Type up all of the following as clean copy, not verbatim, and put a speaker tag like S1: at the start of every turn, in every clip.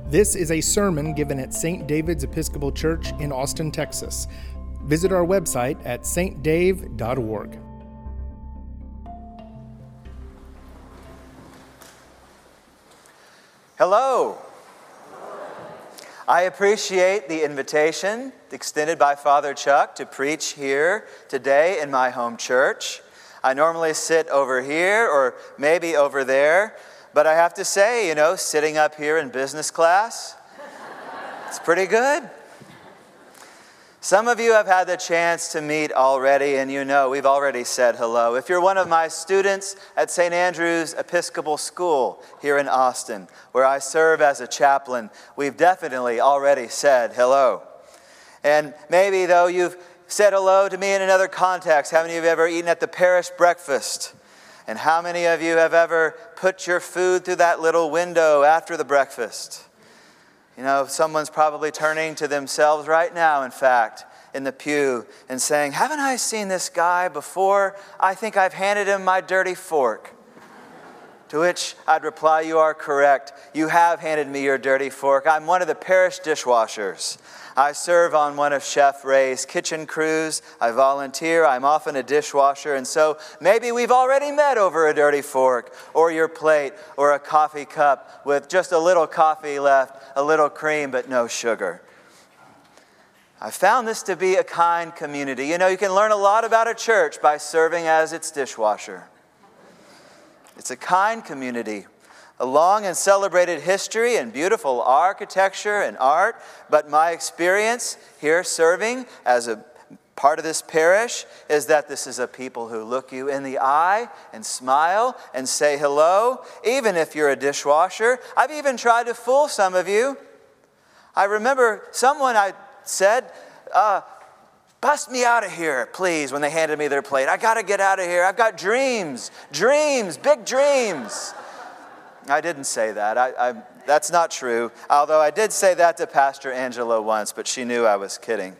S1: This is a sermon given at St. David's Episcopal Church in Austin, Texas. Visit our website at stdave.org.
S2: Hello. I appreciate the invitation extended by Father Chuck to preach here today in my home church. I normally sit over here or maybe over there, but I have to say, sitting up here in business class, it's pretty good. Some of you have had the chance to meet already, and we've already said hello. If you're one of my students at St. Andrew's Episcopal School here in Austin, where I serve as a chaplain, we've definitely already said hello. And maybe, though, you've said hello to me in another context. How many of you have ever eaten at the parish breakfast? And how many of you have ever put your food through that little window after the breakfast? Someone's probably turning to themselves right now, in fact, in the pew and saying, haven't I seen this guy before? I think I've handed him my dirty fork. To which I'd reply, you are correct. You have handed me your dirty fork. I'm one of the parish dishwashers. I serve on one of Chef Ray's kitchen crews. I volunteer. I'm often a dishwasher. And so maybe we've already met over a dirty fork or your plate or a coffee cup with just a little coffee left, a little cream, but no sugar. I found this to be a kind community. You can learn a lot about a church by serving as its dishwasher. It's a kind community. A long and celebrated history and beautiful architecture and art, but my experience here serving as a part of this parish is that this is a people who look you in the eye and smile and say hello, even if you're a dishwasher. I've even tried to fool some of you. I remember someone I said, bust me out of here, please, when they handed me their plate. I got to get out of here. I've got dreams, big dreams. I didn't say that. That's not true. Although I did say that to Pastor Angela once, but she knew I was kidding.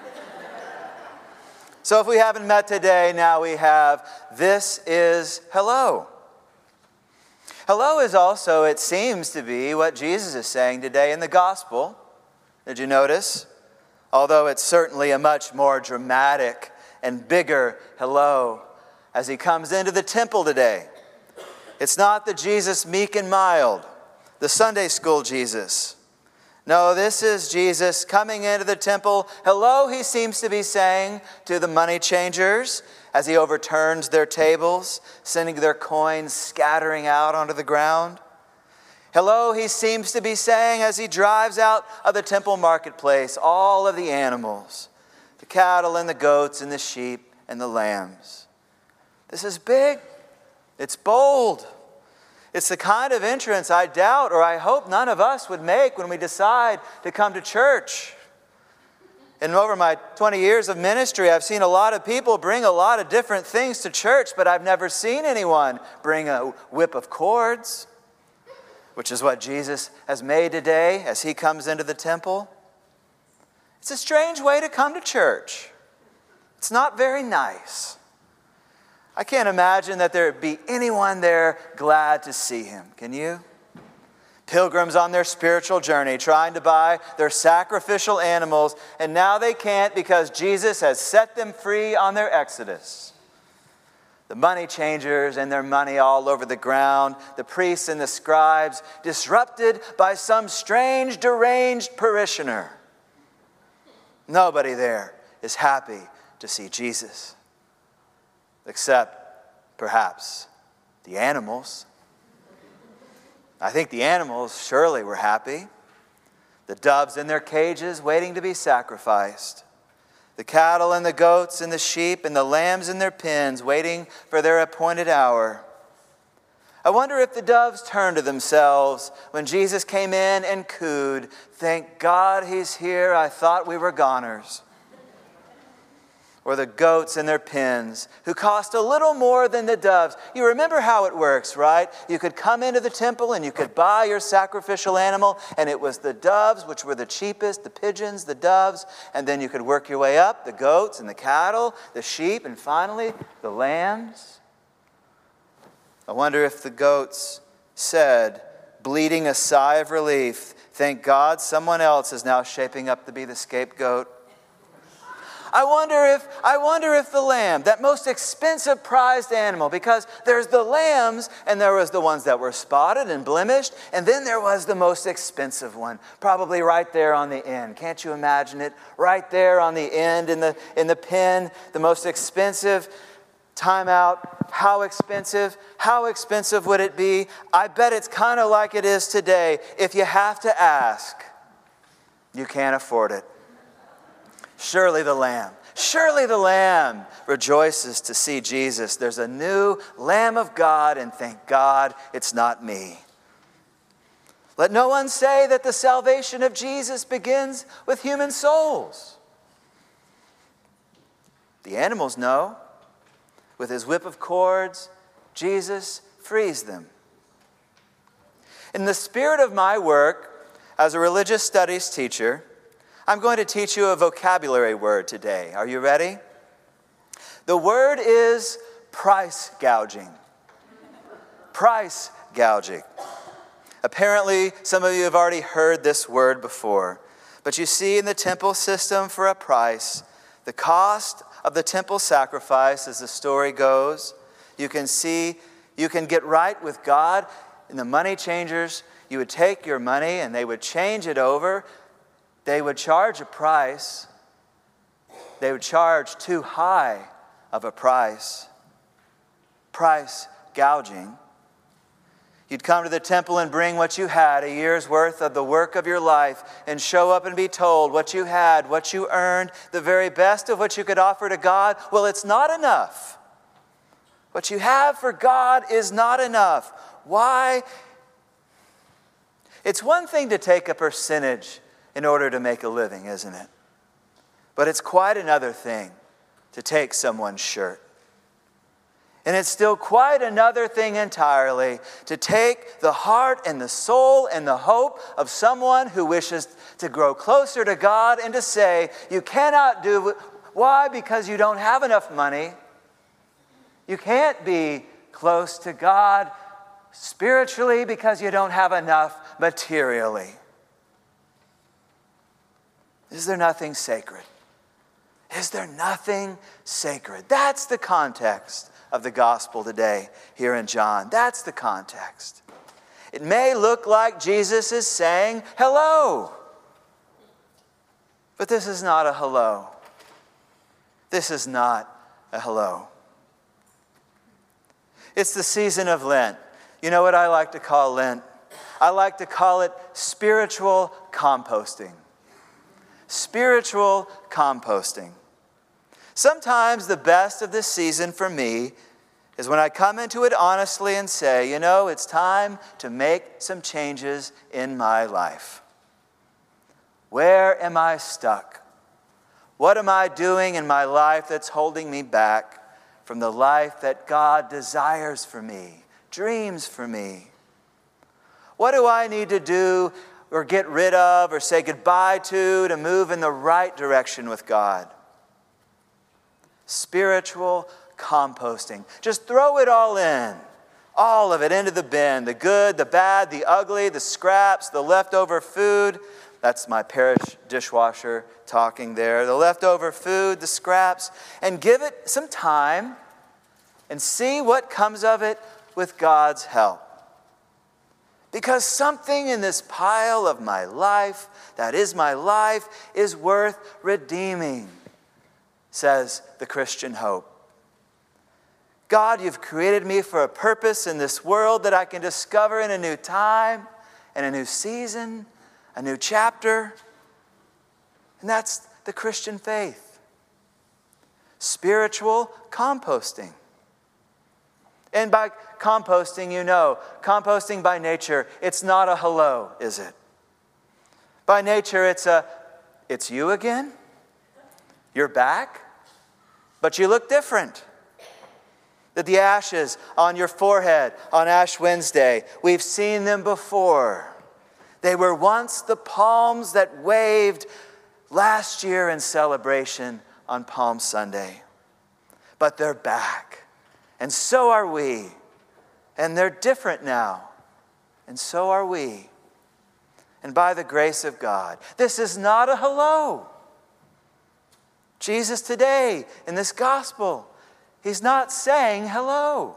S2: So if we haven't met today, now we have, this is hello. Hello is also, it seems to be, what Jesus is saying today in the gospel. Did you notice? Although it's certainly a much more dramatic and bigger hello as he comes into the temple today. It's not the Jesus meek and mild, the Sunday school Jesus. No, this is Jesus coming into the temple. Hello, he seems to be saying to the money changers as he overturns their tables, sending their coins scattering out onto the ground. Hello, he seems to be saying as he drives out of the temple marketplace all of the animals, the cattle and the goats and the sheep and the lambs. This is big. It's bold. It's the kind of entrance I doubt or I hope none of us would make when we decide to come to church. And over my 20 years of ministry, I've seen a lot of people bring a lot of different things to church, but I've never seen anyone bring a whip of cords, which is what Jesus has made today as he comes into the temple. It's a strange way to come to church. It's not very nice. I can't imagine that there would be anyone there glad to see him. Can you? Pilgrims on their spiritual journey trying to buy their sacrificial animals, and now they can't because Jesus has set them free on their exodus. The money changers and their money all over the ground, the priests and the scribes disrupted by some strange, deranged parishioner. Nobody there is happy to see Jesus. Except, perhaps, the animals. I think the animals surely were happy. The doves in their cages waiting to be sacrificed. The cattle and the goats and the sheep and the lambs in their pens waiting for their appointed hour. I wonder if the doves turned to themselves when Jesus came in and cooed, "Thank God he's here, I thought we were goners." Or the goats in their pens, who cost a little more than the doves. You remember how it works, right? You could come into the temple and you could buy your sacrificial animal, and it was the doves, which were the cheapest, the pigeons, the doves, and then you could work your way up, the goats and the cattle, the sheep, and finally, the lambs. I wonder if the goats said, bleating a sigh of relief. Thank God someone else is now shaping up to be the scapegoat. I wonder if the lamb, that most expensive prized animal, because there's the lambs and there was the ones that were spotted and blemished, and then there was the most expensive one, probably right there on the end. Can't you imagine it? Right there on the end in the pen, the most expensive. Time out. How expensive? How expensive would it be? I bet it's kind of like it is today. If you have to ask, you can't afford it. Surely the Lamb rejoices to see Jesus. There's a new Lamb of God, and thank God it's not me. Let no one say that the salvation of Jesus begins with human souls. The animals know. With his whip of cords, Jesus frees them. In the spirit of my work as a religious studies teacher, I'm going to teach you a vocabulary word today. Are you ready? The word is price gouging. Price gouging. Apparently, some of you have already heard this word before. But you see, in the temple system, for a price, the cost of the temple sacrifice, as the story goes, you can get right with God. And the money changers, you would take your money and they would change it over. They would charge a price. They would charge too high of a price. Price gouging. You'd come to the temple and bring what you had, a year's worth of the work of your life, and show up and be told what you had, what you earned, the very best of what you could offer to God. Well, it's not enough. What you have for God is not enough. Why? It's one thing to take a percentage in order to make a living, isn't it? But it's quite another thing to take someone's shirt. And it's still quite another thing entirely to take the heart and the soul and the hope of someone who wishes to grow closer to God and to say, you cannot do it. Why? Because you don't have enough money. You can't be close to God spiritually because you don't have enough materially. Is there nothing sacred? Is there nothing sacred? That's the context of the gospel today here in John. That's the context. It may look like Jesus is saying hello, but this is not a hello. This is not a hello. It's the season of Lent. You know what I like to call Lent? I like to call it spiritual composting. Spiritual composting. Sometimes the best of this season for me is when I come into it honestly and say, you know, it's time to make some changes in my life. Where am I stuck? What am I doing in my life that's holding me back from the life that God desires for me, dreams for me? What do I need to do or get rid of or say goodbye to move in the right direction with God? Spiritual composting. Just throw it all in. All of it into the bin. The good, the bad, the ugly, the scraps, the leftover food. That's my parish dishwasher talking there. The leftover food, the scraps. And give it some time and see what comes of it with God's help. Because something in this pile of my life, that is my life, is worth redeeming, says the Christian hope. God, you've created me for a purpose in this world that I can discover in a new time, and a new season, a new chapter. And that's the Christian faith. Spiritual composting. And by composting, you know, composting by nature, it's not a hello, is it? By nature, it's you again. You're back, but you look different. That the ashes on your forehead on Ash Wednesday, we've seen them before. They were once the palms that waved last year in celebration on Palm Sunday. But they're back, and so are we. And they're different now. and so are we. And by the grace of God, this is not a hello. Jesus today in this gospel, he's not saying hello.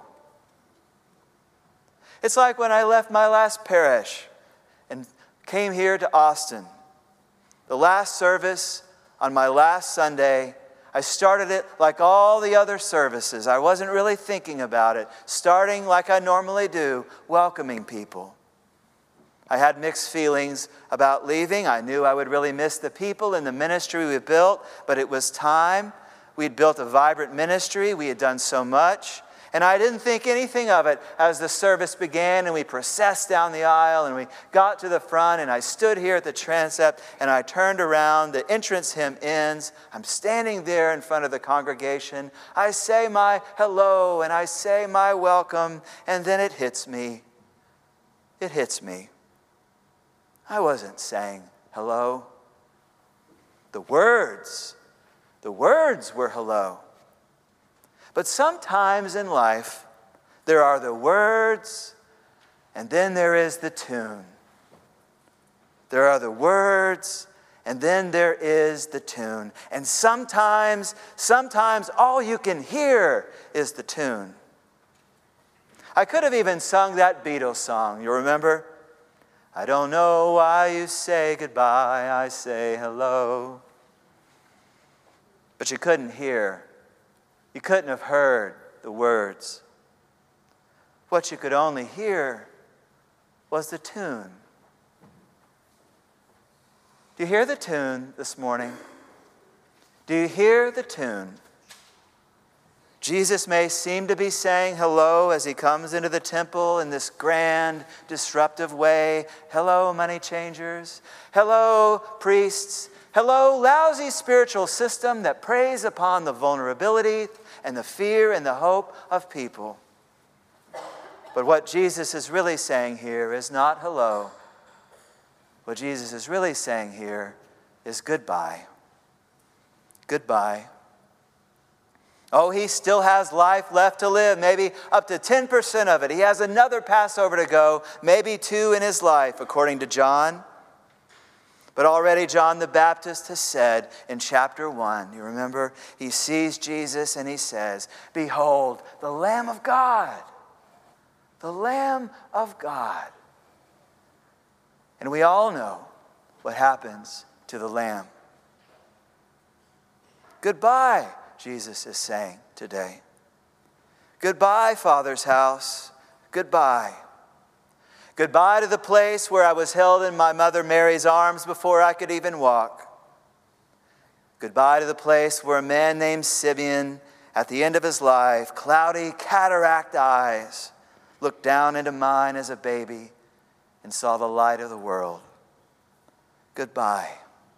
S2: It's like when I left my last parish and came here to Austin. The last service on my last Sunday, I started it like all the other services. I wasn't really thinking about it. Starting like I normally do, welcoming people. I had mixed feelings about leaving. I knew I would really miss the people and the ministry we built, but it was time. We'd built a vibrant ministry. We had done so much. And I didn't think anything of it as the service began and we processed down the aisle and we got to the front and I stood here at the transept and I turned around. The entrance hymn ends. I'm standing there in front of the congregation. I say my hello and I say my welcome, and then it hits me. It hits me. I wasn't saying hello. The words were hello. But sometimes in life, there are the words, and then there is the tune. There are the words, and then there is the tune. And sometimes all you can hear is the tune. I could have even sung that Beatles song. You remember? I don't know why you say goodbye, I say hello. But you couldn't hear. You couldn't have heard the words. What you could only hear was the tune. Do you hear the tune this morning? Do you hear the tune? Jesus may seem to be saying hello as he comes into the temple in this grand, disruptive way. Hello, money changers. Hello, priests. Hello, lousy spiritual system that preys upon the vulnerability and the fear and the hope of people. But what Jesus is really saying here is not hello. What Jesus is really saying here is goodbye. Goodbye. Oh, he still has life left to live, maybe up to 10% of it. He has another Passover to go, maybe 2 in his life, according to John. But already John the Baptist has said in chapter 1, you remember, he sees Jesus and he says, "Behold, the Lamb of God, the Lamb of God." And we all know what happens to the Lamb. Goodbye, Jesus is saying today. Goodbye, Father's house. Goodbye. Goodbye to the place where I was held in my mother Mary's arms before I could even walk. Goodbye to the place where a man named Simeon, at the end of his life, cloudy cataract eyes, looked down into mine as a baby and saw the light of the world. Goodbye.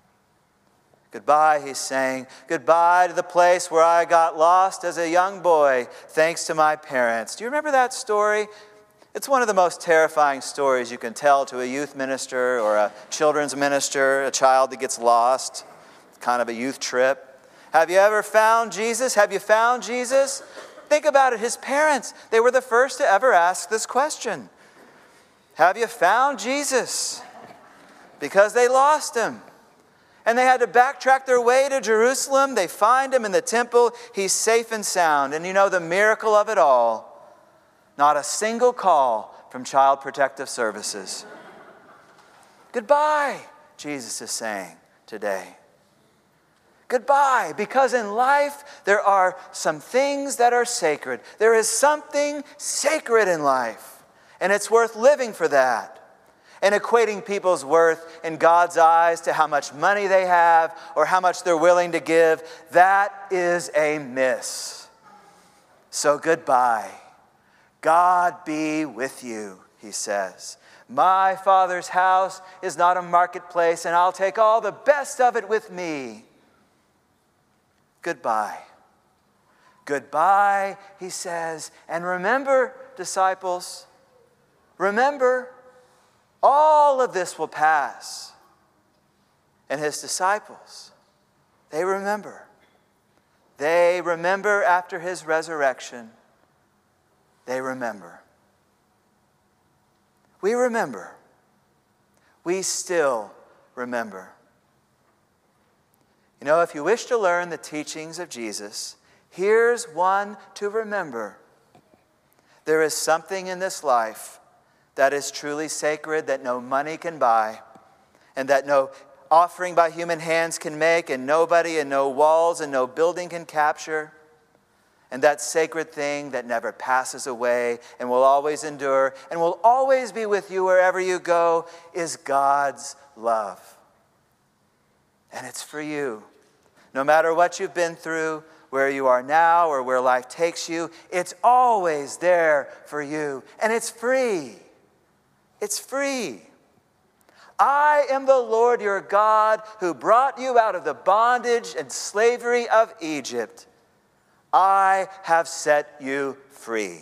S2: Goodbye, he's saying. Goodbye to the place where I got lost as a young boy, thanks to my parents. Do you remember that story? It's one of the most terrifying stories you can tell to a youth minister or a children's minister, a child that gets lost. It's kind of a youth trip. Have you ever found Jesus? Have you found Jesus? Think about it. His parents, they were the first to ever ask this question. Have you found Jesus? Because they lost him. And they had to backtrack their way to Jerusalem. They find him in the temple. He's safe and sound. And you know the miracle of it all? Not a single call from Child Protective Services. Goodbye, Jesus is saying today. Goodbye, because in life there are some things that are sacred. There is something sacred in life, and it's worth living for that. And equating people's worth in God's eyes to how much money they have or how much they're willing to give, that is a miss. So goodbye. God be with you, he says. My Father's house is not a marketplace, and I'll take all the best of it with me. Goodbye. Goodbye, he says. And remember, disciples, remember, all of this will pass. And his disciples, they remember. They remember after his resurrection. They remember. we remember. We still remember. You know, if you wish to learn the teachings of Jesus, here's one to remember. There is something in this life that is truly sacred that no money can buy, and that no offering by human hands can make, and nobody and no walls and no building can capture. And that sacred thing that never passes away and will always endure and will always be with you wherever you go is God's love. And it's for you. No matter what you've been through, where you are now or where life takes you, it's always there for you. And it's free. It's free. I am the Lord your God who brought you out of the bondage and slavery of Egypt. I have set you free.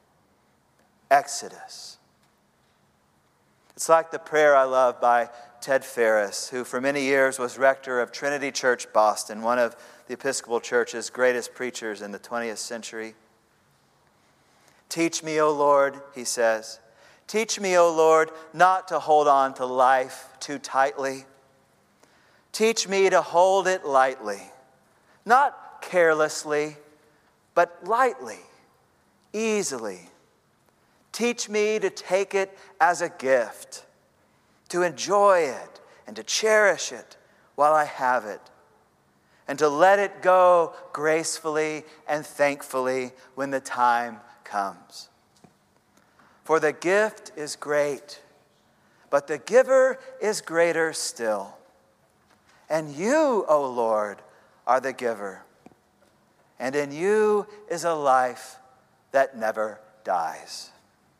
S2: Exodus. It's like the prayer I love by Ted Ferris, who for many years was rector of Trinity Church, Boston, one of the Episcopal Church's greatest preachers in the 20th century. Teach me, O Lord, he says, teach me, O Lord, not to hold on to life too tightly. Teach me to hold it lightly, not carelessly, but lightly, easily. Teach me to take it as a gift, to enjoy it and to cherish it while I have it, and to let it go gracefully and thankfully when the time comes. For the gift is great, but the giver is greater still. And you, O Lord, are the giver. And in you is a life that never dies.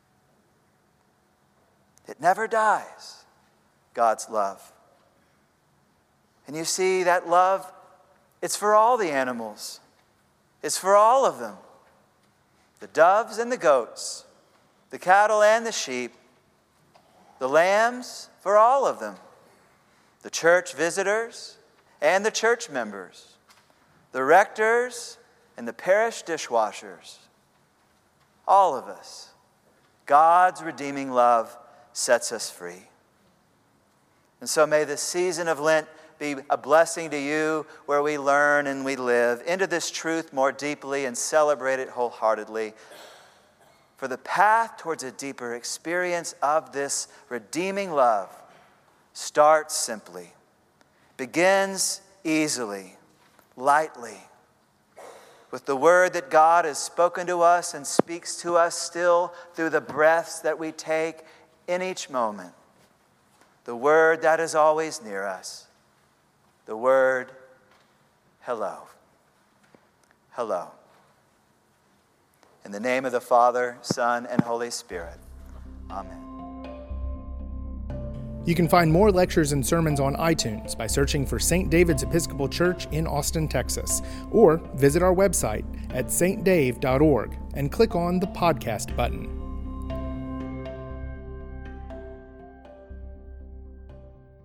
S2: It never dies, God's love. And you see, that love, it's for all the animals. It's for all of them. The doves and the goats, the cattle and the sheep, the lambs, for all of them. The church visitors and the church members, the rectors and the parish dishwashers, all of us. God's redeeming love sets us free. And so may this season of Lent be a blessing to you where we learn and we live into this truth more deeply and celebrate it wholeheartedly. For the path towards a deeper experience of this redeeming love starts simply, begins easily, lightly, with the word that God has spoken to us and speaks to us still through the breaths that we take in each moment. The word that is always near us. The word, hello. Hello. In the name of the Father, Son, and Holy Spirit. Amen.
S1: You can find more lectures and sermons on iTunes by searching for St. David's Episcopal Church in Austin, Texas, or visit our website at stdave.org and click on the podcast button.